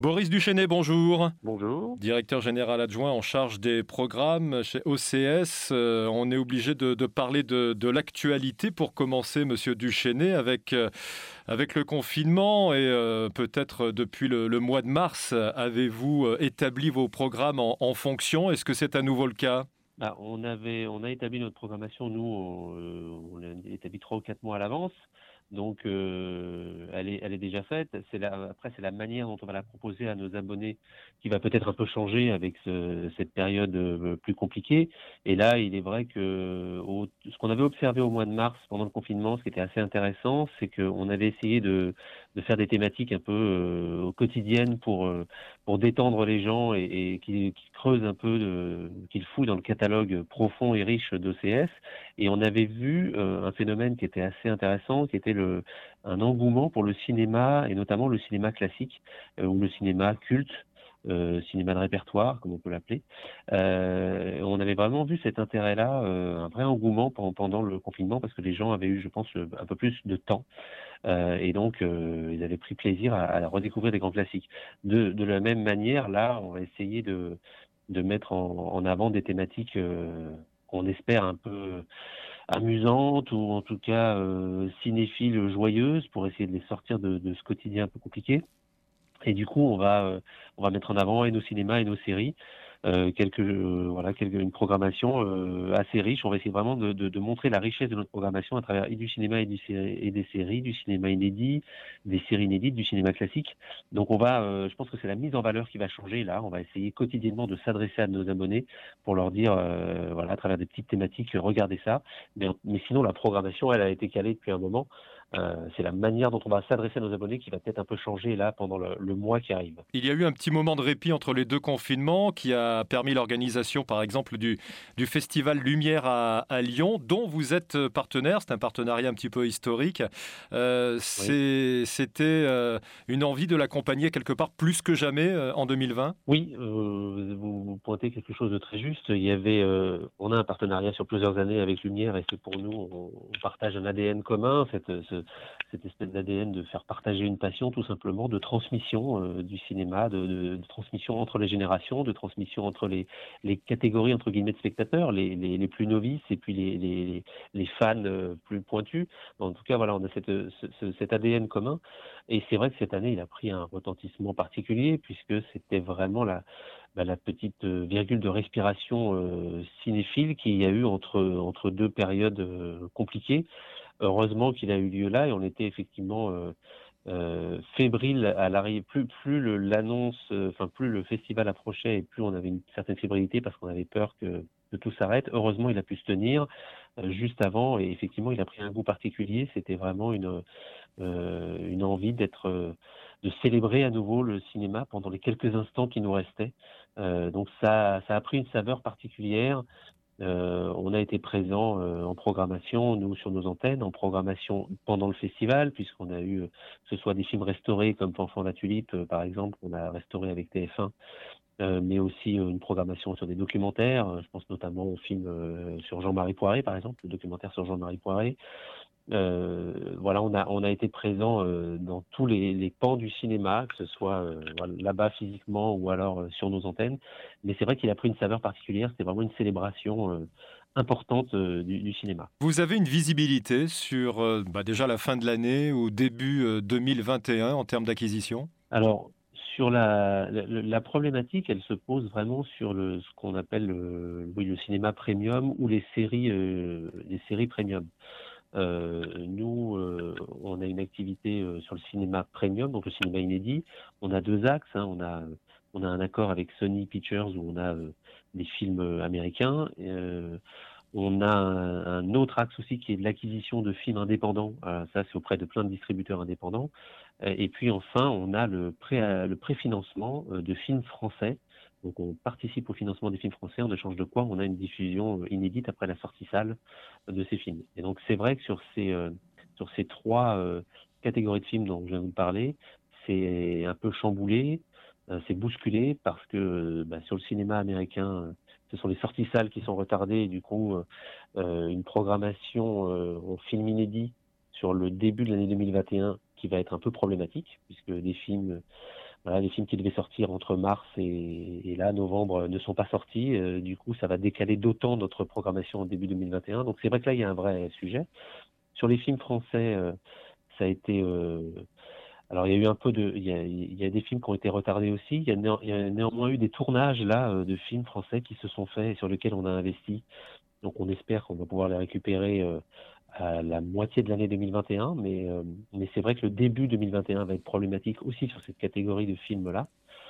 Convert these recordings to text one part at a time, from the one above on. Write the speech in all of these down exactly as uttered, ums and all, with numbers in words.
Boris Duchesnay, bonjour. Bonjour. Directeur général adjoint en charge des programmes chez O C S. Euh, on est obligé de, de parler de, de l'actualité pour commencer, Monsieur Duchesnay, avec, euh, avec le confinement et euh, peut-être depuis le, le mois de mars, avez-vous euh, établi vos programmes en, en fonction? Est-ce que c'est à nouveau le cas? Bah, on avait, on a établi notre programmation, nous, on, euh, on l'a établi trois ou quatre mois à l'avance, donc euh, elle est, elle est déjà faite. C'est la, après, c'est la manière dont on va la proposer à nos abonnés qui va peut-être un peu changer avec ce- cette période euh, plus compliquée. Et là, il est vrai que au- ce qu'on avait observé au mois de mars pendant le confinement, ce qui était assez intéressant, c'est qu'on avait essayé de, de faire des thématiques un peu euh, quotidiennes pour euh, pour détendre les gens et, et qui, qui creusent un peu, de, qu'ils fouillent dans le catalogue profond et riche d'O C S. Et on avait vu euh, un phénomène qui était assez intéressant, qui était le, un engouement pour le cinéma, et notamment le cinéma classique, euh, ou le cinéma culte, euh, cinéma de répertoire, comme on peut l'appeler. Euh, on avait vraiment vu cet intérêt-là, euh, un vrai engouement pendant, pendant le confinement, parce que les gens avaient eu, je pense, un peu plus de temps. Euh, et donc, euh, ils avaient pris plaisir à, à redécouvrir des grands classiques. De, de la même manière, là, on va essayer de, de mettre en, en avant des thématiques euh, qu'on espère un peu amusantes ou en tout cas euh, cinéphiles, joyeuses, pour essayer de les sortir de, de ce quotidien un peu compliqué. Et du coup, on va, euh, on va mettre en avant et nos cinémas et nos séries, euh, quelques, euh, voilà, quelques, une programmation euh, assez riche. On va essayer vraiment de, de, de montrer la richesse de notre programmation à travers et du cinéma et, du, sé- et des séries, du cinéma inédit, des séries inédites, du cinéma classique. Donc, on va, euh, je pense que c'est la mise en valeur qui va changer là. On va essayer quotidiennement de s'adresser à nos abonnés pour leur dire, euh, voilà, à travers des petites thématiques, euh, regardez ça. Mais, mais sinon, la programmation, elle a été calée depuis un moment. Euh, c'est la manière dont on va s'adresser à nos abonnés qui va peut-être un peu changer là pendant le, le mois qui arrive. Il y a eu un petit moment de répit entre les deux confinements qui a permis l'organisation, par exemple, du, du Festival Lumière à, à Lyon, dont vous êtes partenaire. C'est un partenariat un petit peu historique. Euh, Oui. c'est- C'était euh, une envie de l'accompagner quelque part plus que jamais euh, en deux mille vingt. Oui, euh, vous, vous pointez quelque chose de très juste. Il y avait, euh, on a un partenariat sur plusieurs années avec Lumière et c'est pour nous, on, on partage un A D N commun, cette, ce- cette espèce d'A D N de faire partager une passion tout simplement, de transmission euh, du cinéma, de, de- de transmission entre les générations, de transmission entre les, les catégories entre guillemets de spectateurs, les, les, les plus novices et puis les, les, les fans euh, plus pointus. En tout cas, voilà, on a cette, ce, ce- cet A D N commun. Et c'est vrai que cette année, il a pris un retentissement particulier puisque c'était vraiment la, bah, la petite euh, virgule de respiration euh, cinéphile qu'il y a eu entre, entre deux périodes euh, compliquées. Heureusement qu'il a eu lieu là et on était effectivement euh, euh, fébrile à l'arrivée. Plus, plus le- l'annonce, euh, enfin plus le festival approchait et plus on avait une certaine fébrilité parce qu'on avait peur que, que tout s'arrête. Heureusement, il a pu se tenir euh, juste avant et effectivement, il a pris un goût particulier. C'était vraiment une euh, une envie d'être, euh, de célébrer à nouveau le cinéma pendant les quelques instants qui nous restaient. Euh, donc ça, ça a pris une saveur particulière. Euh, on a été présent euh, en programmation, nous sur nos antennes, en programmation pendant le festival, puisqu'on a eu, euh, que ce soit des films restaurés comme Fanfan la Tulipe, euh, par exemple, on a restauré avec T F un, euh, mais aussi euh, une programmation sur des documentaires. Euh, Je pense notamment au film euh, sur Jean-Marie Poiré, par exemple, le documentaire sur Jean-Marie Poiré. Euh, voilà, on a on a été présent euh, dans tous les, les pans du cinéma, que ce soit euh, voilà, là-bas physiquement ou alors euh, sur nos antennes. Mais c'est vrai qu'il a pris une saveur particulière. C'était vraiment une célébration euh, importante euh, du, du cinéma. Vous avez une visibilité sur euh, bah, déjà la fin de l'année ou début euh, deux mille vingt et un en termes d'acquisition? Alors sur la, la, la problématique, elle se pose vraiment sur le ce qu'on appelle le, oui, le cinéma premium ou les séries euh, les séries premium. Euh, nous, euh, on a une activité euh, sur le cinéma premium, donc le cinéma inédit. On a deux axes, hein. On a, on a un accord avec Sony Pictures où on a euh, des films euh, américains. Euh, on a un, un autre axe aussi qui est de l'acquisition de films indépendants. Euh, ça, c'est auprès de plein de distributeurs indépendants. Euh, et puis enfin, on a le pré, le préfinancement euh, de films français. Donc, on participe au financement des films français en échange de quoi on a une diffusion euh, inédite après la sortie salle de ces films. Et donc c'est vrai que sur ces euh, sur ces trois euh, catégories de films dont je viens de vous parler, c'est un peu chamboulé, euh, c'est bousculé parce que euh, bah, sur le cinéma américain, euh, ce sont les sorties salles qui sont retardées et du coup euh, euh, une programmation euh, en film inédit sur le début de l'année deux mille vingt et un qui va être un peu problématique puisque des films Voilà, les films qui devaient sortir entre mars et, et là, novembre, euh, ne sont pas sortis. Euh, du coup, ça va décaler d'autant notre programmation en début deux mille vingt et un. Donc c'est vrai que là, il y a un vrai sujet. Sur les films français, euh, ça a été... euh, alors il y a eu un peu de... Il y a, il y a des films qui ont été retardés aussi. Il y a, néan- il y a néanmoins eu des tournages là euh, de films français qui se sont faits et sur lesquels on a investi. Donc on espère qu'on va pouvoir les récupérer euh, à la moitié de l'année deux mille vingt et un. Mais, euh, mais c'est vrai que le début deux mille vingt et un va être problématique aussi sur cette catégorie de films-là.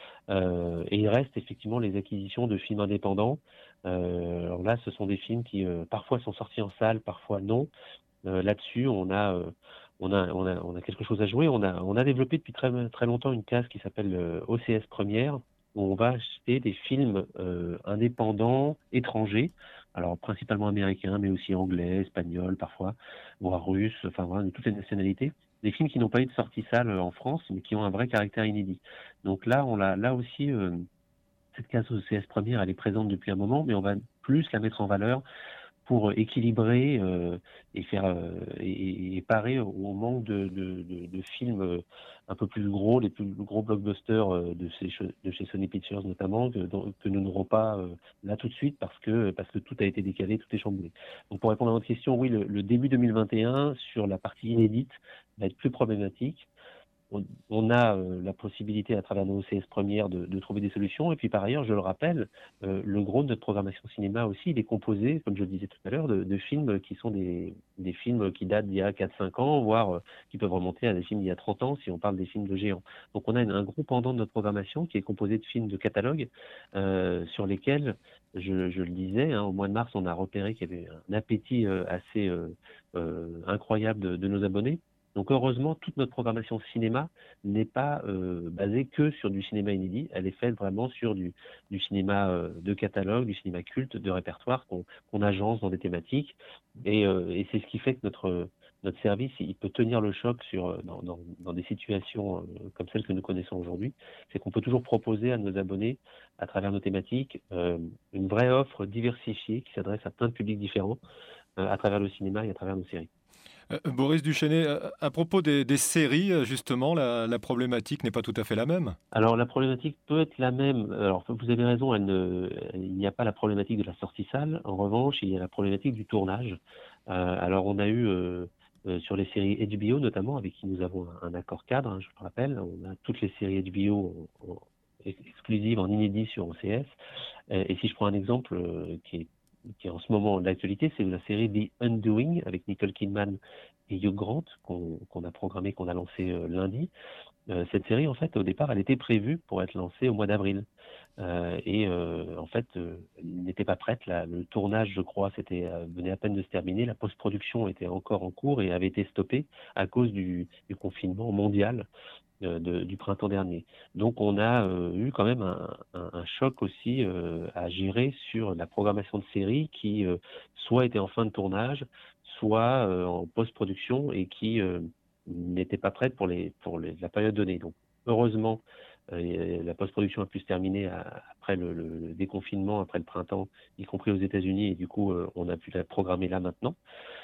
Euh, et il reste effectivement les acquisitions de films indépendants. Euh, alors là, ce sont des films qui euh, parfois sont sortis en salle, parfois non. Euh, là-dessus, on a, euh, on a, on a, on a quelque chose à jouer. On a, on a développé depuis très, très longtemps une case qui s'appelle euh, O C S Première, où on va acheter des films euh, indépendants, étrangers, alors principalement américains, mais aussi anglais, espagnols parfois, voire russes, enfin voilà, de toutes les nationalités. Des films qui n'ont pas eu de sortie salle euh, en France, mais qui ont un vrai caractère inédit. Donc là, on l'a, là aussi, euh, cette case O C S Première, elle est présente depuis un moment, mais on va plus la mettre en valeur pour équilibrer euh, et faire euh, et, et parer au au manque de, de, de, de films euh, un peu plus gros, les plus gros blockbusters euh, de, ces, che- de chez Sony Pictures notamment, que, dont- que nous n'aurons pas euh, là tout de suite parce que, parce que tout a été décalé, tout est chamboulé. Donc pour répondre à votre question, oui, le, le début deux mille vingt et un sur la partie inédite va être plus problématique. On, on a euh, la possibilité à travers nos O C S premières de, de trouver des solutions. Et puis par ailleurs, je le rappelle, euh, le gros de notre programmation cinéma aussi, il est composé, comme je le disais tout à l'heure, de, de films qui sont des, des films qui datent d'il y a quatre cinq ans, voire euh, qui peuvent remonter à des films d'il y a trente ans si on parle des films de géants. Donc on a une- un gros pendant de notre programmation qui est composé de films de catalogue euh, sur lesquels, je, je le disais, hein, au mois de mars, on a repéré qu'il y avait un appétit euh, assez euh, euh, incroyable de, de nos abonnés. Donc heureusement, toute notre programmation cinéma n'est pas euh, basée que sur du cinéma inédit. Elle est faite vraiment sur du, du cinéma euh, de catalogue, du cinéma culte, de répertoire qu'on qu'on agence dans des thématiques. Et, euh, et c'est ce qui fait que notre, notre service, il peut tenir le choc sur, euh, dans, dans, dans des situations euh, comme celles que nous connaissons aujourd'hui. C'est qu'on peut toujours proposer à nos abonnés, à travers nos thématiques, euh, une vraie offre diversifiée qui s'adresse à plein de publics différents euh, à travers le cinéma et à travers nos séries. Euh, Boris Duchesnet, euh, à propos des, des séries, euh, justement, la, la problématique n'est pas tout à fait la même. Alors la problématique peut être la même. Alors vous avez raison, elle ne, il n'y a pas la problématique de la sortie salle. En revanche, il y a la problématique du tournage. Euh, alors on a eu euh, euh, sur les séries H B O notamment, avec qui nous avons un, un accord cadre, hein, je le rappelle, on a toutes les séries H B O en- en- ex- exclusives en inédit sur O C S. Euh, et si je prends un exemple euh, qui est, qui est en ce moment d'actualité, c'est la série The Undoing avec Nicole Kidman et Hugh Grant qu'on qu'on a programmé, qu'on a lancé euh, lundi. Euh, cette série, en fait, au départ, elle était prévue pour être lancée au mois d'avril. Euh, et euh, en fait, euh, elle n'était pas prête. Là. Le tournage, je crois, c'était euh, venait à peine de se terminer. La post-production était encore en cours et avait été stoppée à cause du, du confinement mondial euh, de- du printemps dernier. Donc, on a euh, eu quand même un, un- un choc aussi euh, à gérer sur la programmation de séries qui euh, soit était en fin de tournage, soit euh, en post-production et qui euh, n'était pas prête pour, les, pour les- la période donnée. Donc, heureusement, euh, la post-production a pu se terminer à- après le, le- le déconfinement, après le printemps, y compris aux États-Unis, et du coup, euh, on a pu la programmer là maintenant,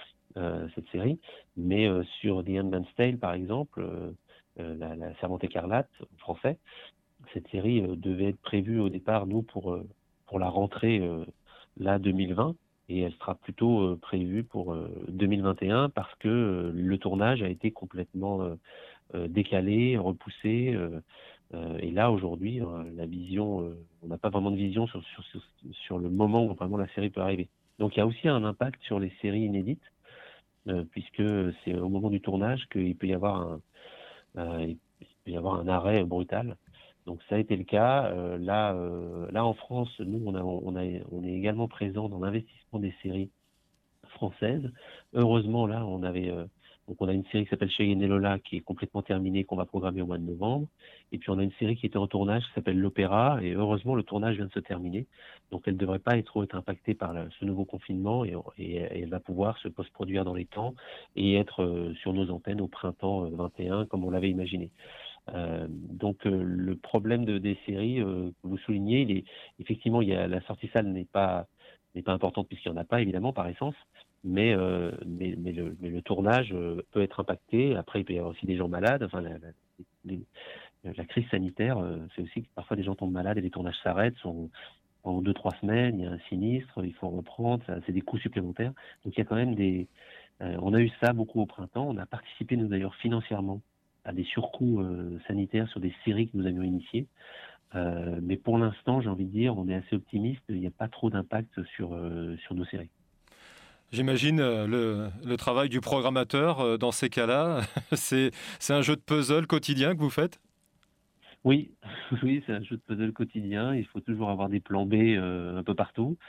euh, cette série. Mais euh, sur The Handmaid's Tale, par exemple, euh, euh, la, la Servante écarlate, en français, cette série euh, devait être prévue au départ, nous, pour, euh, pour la rentrée euh, là deux mille vingt, et elle sera plutôt euh, prévue pour euh, deux mille vingt et un parce que euh, le tournage a été complètement euh, euh, décalé, repoussé. Euh, euh, et là, aujourd'hui, euh, la vision, euh, on n'a pas vraiment de vision sur, sur, sur, sur le moment où vraiment la série peut arriver. Donc il y a aussi un impact sur les séries inédites, euh, puisque c'est au moment du tournage qu'il peut y avoir un, euh, il peut y avoir un arrêt brutal. Donc ça a été le cas. Euh, là, euh, là en France, nous, on, a, on, a, on est également présent dans l'investissement des séries françaises. Heureusement, là, on avait euh, donc on a une série qui s'appelle Cheyenne et Lola qui est complètement terminée, qu'on va programmer au mois de novembre. Et puis on a une série qui était en tournage qui s'appelle L'Opéra. Et heureusement, le tournage vient de se terminer. Donc elle ne devrait pas être trop être impactée par le- ce nouveau confinement et, et- et elle va pouvoir se post-produire dans les temps et être euh, sur nos antennes au printemps euh, vingt et un comme on l'avait imaginé. Euh, donc euh, le problème de, des séries euh, que vous soulignez, il est, effectivement, il y a, la sortie salle n'est pas n'est pas importante puisqu'il n'y en a pas évidemment par essence, mais euh, mais, mais, le, mais le tournage euh, peut être impacté. Après, il peut y avoir aussi des gens malades. Enfin, la- la- les, la crise sanitaire, euh, c'est aussi que parfois des gens tombent malades et les tournages s'arrêtent, sont en deux, trois semaines, il y a un sinistre, il faut reprendre, ça, c'est des coûts supplémentaires. Donc il y a quand même des... euh, on a eu ça beaucoup au printemps, on a participé nous d'ailleurs financièrement à des surcoûts euh, sanitaires sur des séries que nous avions initiées. Euh, mais pour l'instant, j'ai envie de dire, on est assez optimiste, il n'y a pas trop d'impact sur, euh, sur nos séries. J'imagine euh, le, le travail du programmateur euh, dans ces cas-là, c'est, c'est un jeu de puzzle quotidien que vous faites? Oui, oui, c'est un jeu de puzzle quotidien, il faut toujours avoir des plans B euh, un peu partout.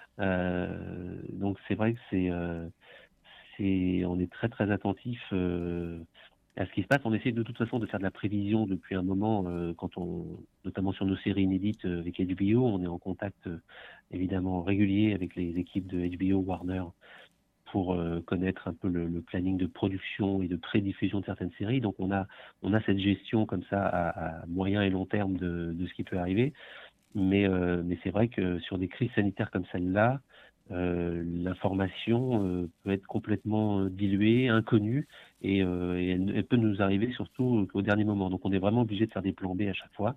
Euh, donc c'est vrai que c'est, euh, c'est, on est très très attentif euh, à ce qui se passe. On essaie de toute façon de faire de la prévision depuis un moment, euh, quand on, notamment sur nos séries inédites euh, avec H B O, on est en contact euh, évidemment régulier avec les équipes de H B O, Warner, pour euh, connaître un peu le, le planning de production et de pré-diffusion de certaines séries. Donc on a, on a cette gestion comme ça à, à moyen et long terme de, de ce qui peut arriver. Mais, euh, mais c'est vrai que sur des crises sanitaires comme celle-là, euh, l'information euh, peut être complètement euh, diluée, inconnue, et, euh, et elle, elle peut nous arriver surtout au dernier moment. Donc on est vraiment obligé de faire des plans B à chaque fois.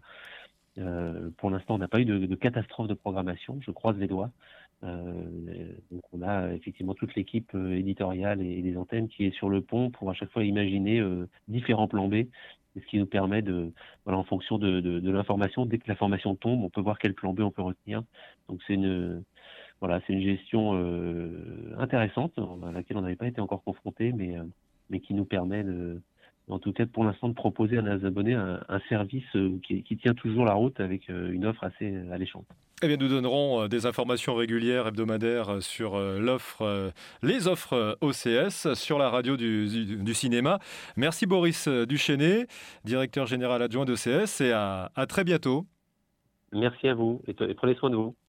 Euh, pour l'instant, on n'a pas eu de, de catastrophe de programmation, je croise les doigts. Euh, donc on a effectivement toute l'équipe euh, éditoriale et, et des antennes qui est sur le pont pour à chaque fois imaginer euh, différents plans B, ce qui nous permet de, voilà, en fonction de, de, de l'information, dès que l'information tombe, on peut voir quel plan B on peut retenir. Donc c'est une, voilà, c'est une gestion euh, intéressante à laquelle on n'avait pas été encore confronté, mais, euh, mais qui nous permet de, en tout cas pour l'instant, de proposer à nos abonnés un, un service euh, qui, qui tient toujours la route avec euh, une offre assez alléchante. Eh bien, nous donnerons euh, des informations régulières, hebdomadaires euh, sur euh, l'offre, euh, les offres euh, O C S sur la radio du, du- du cinéma. Merci Boris euh, Duchesné, directeur général adjoint d'O C S, et à à très bientôt. Merci à vous et et prenez soin de vous.